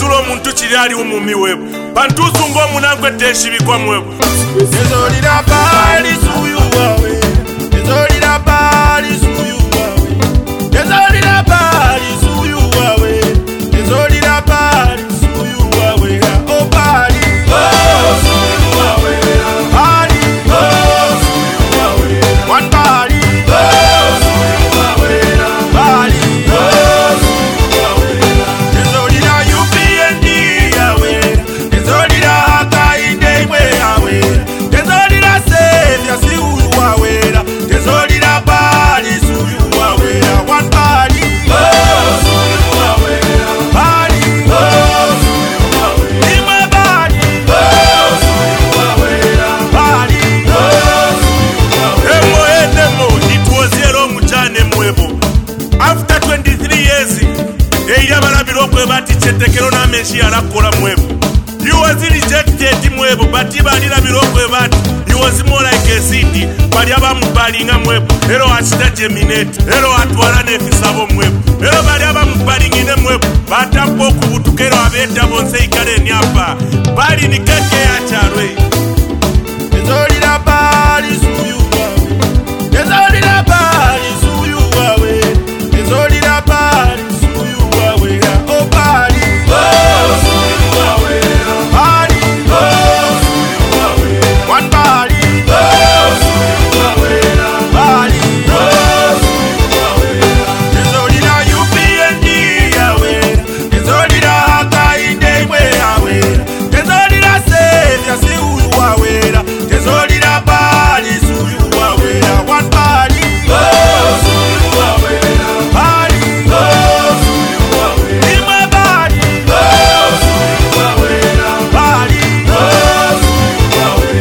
sulo muntu chiri ali umumi webu pantuzu ngo munangwe teshibikwa mwebu ezolira bali suyu wawe ezolira bali suyu wawe ezolira bali suyu wawe ezolira bali suyu wawe o bali suyu wawe bali suyu wawe one bali suyu wawe bali suyu wawe ezolira UPND yawe ezolira hakainde mwe yawe ezolira sevya si uyu wawe ezolira bali suyu wawe one bali suyu wawe bali suyu wawe imwe bali suyu wawe bali suyu wawe emo nituoziero mujane mwebo after 23 years eira balabiro kwe bati chetekero na meshi alakola mwebo you was rejected mwebo bati balira birokwe bati you was more like a city bali abamubalinga mwebo ero achita geminate ero atwala nefisabo mwebo ero bali abamubalingine mwebo batampo kubutukero abeta bonse ikale nyapa bali ni keke ya charwe ezolira bali suyu wawe ezolira bali suyu wawe ezolira bali suyu wawe o bali suyu wawe bali suyu wawe one bali suyu wawe bali suyu wawe ezolira UPND yawe ezolira hakainde mwe yawe ezolira sevya si uyu wawe ezolira bali suyu wawe one bali suyu wawe bali suyu wawe imwe bali suyu wawe bali suyu wawe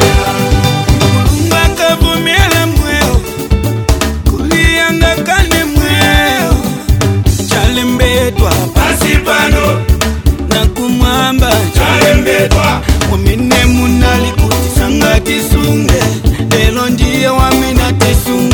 Mbakavumile mweo kuliangakane mweo chalembetwa pasipano na kumwamba chalembetwa mwamine munali kutisanga tisunge lelo ndiye wamina tisunge